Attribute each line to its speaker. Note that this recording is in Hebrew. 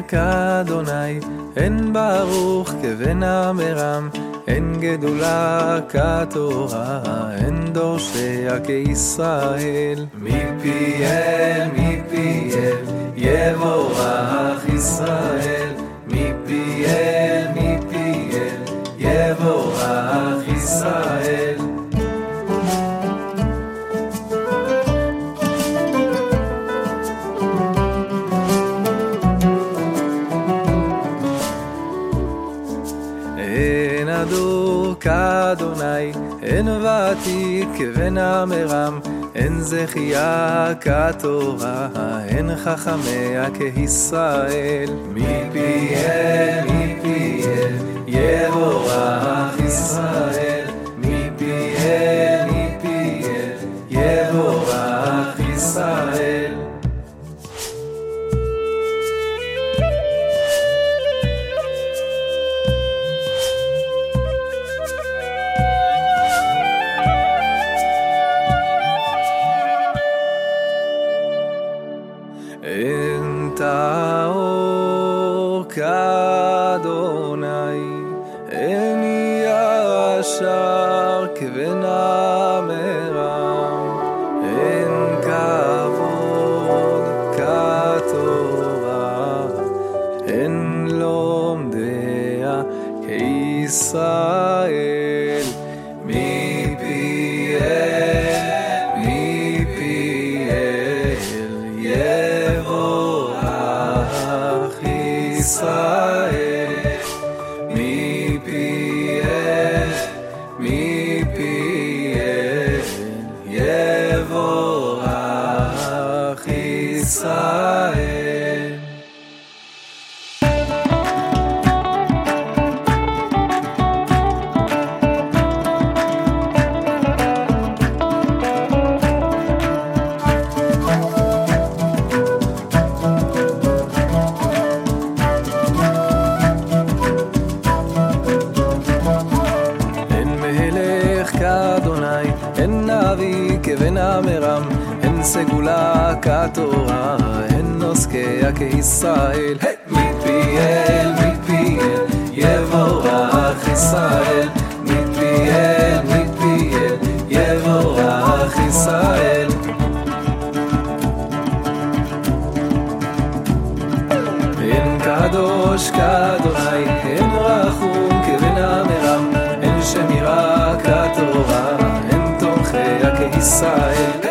Speaker 1: כאדוני, אין ברוך כבן המרם, אין גדולה כתורה, אין דורשיה כישראל. מפיהם יבורך ישראל, מפיהם יבורך ישראל. אין אדור כאדוני, אין ותיק כבן המרם, אין זכייה כתורה, אין חכמיה כישראל. מפיהם יבורך ישראל, מפיהם יבורך ישראל. אין טהור כאדוני, אין ישר כבן המרם, אין כבוד כתורה, אין לומדיה כישראל. ישראל, מפיהם יבורך ישראל. אין נביא כבן המרם, אין סגולה כתורה, אין נוסקיה כישראל. מפיהם יבורך ישראל, מפיהם יבורך ישראל. אין קדוש כאדוני, אין רחום כבן המרם, אין שמירה כתורה, אין תומכיה כישראל.